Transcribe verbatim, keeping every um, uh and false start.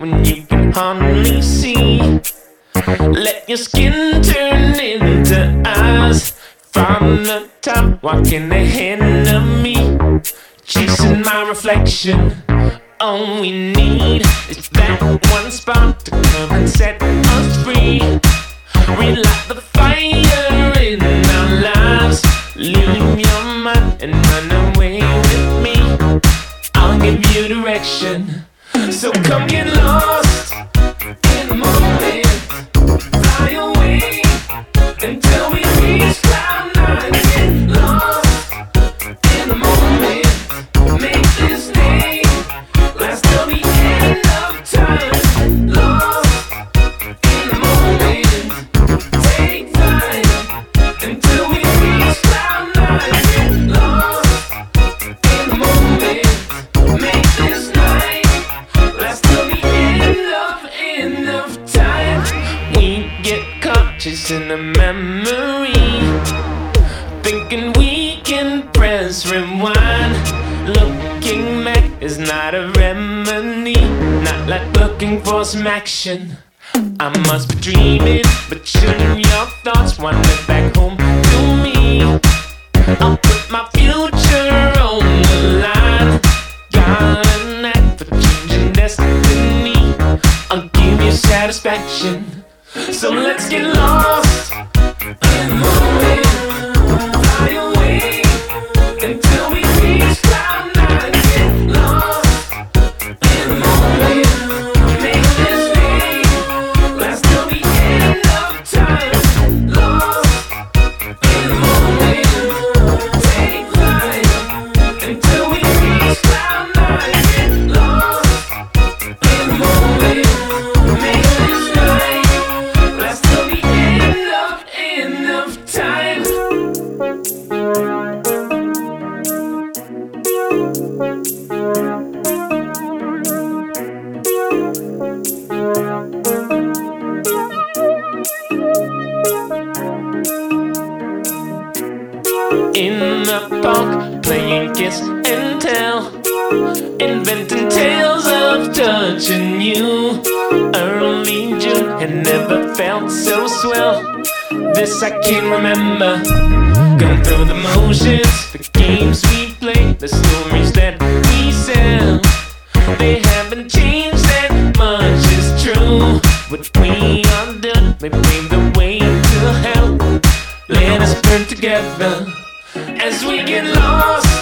when you can hardly see. Let your skin turn into eyes. From the top, walking ahead of me, chasing my reflection. All we need is that one spark to come and set us free. Relight the fire in our lives. Leave your mind and run away with me. I'll give you direction. So come get lost in the moment. Fly away until we reach cloud nine. Get lost in the moment. Make this day last till the end of time. Lost in the moment. Take time until we reach cloud nine. Get lost in the moment. Make this night last till the end of end of time. We get caught chasing a memory, thinking we can press rewind. Looking back is not a remedy, not like looking for some action. I must be dreaming, but shouldn't your thoughts wander back home to me? I'll put my future on the line. Got a knack for changing destiny. I'll give you satisfaction. So let's get lost in the moment. Fly away until we reach cloud nine. Get lost in the moment. Make this day last till the end of time. Lost in the moment. Take time until we reach cloud nine. Get lost in the moment. Make this night last till the end of end of time. In the park, playing kiss and tell, inventing tales of touching you. Early June had never felt so swell. This I can remember. Going through the motions, the games we play, the stories that we sell. They haven't changed that much, it's true. What we are done, we pave the way to hell. Let us burn together as we get lost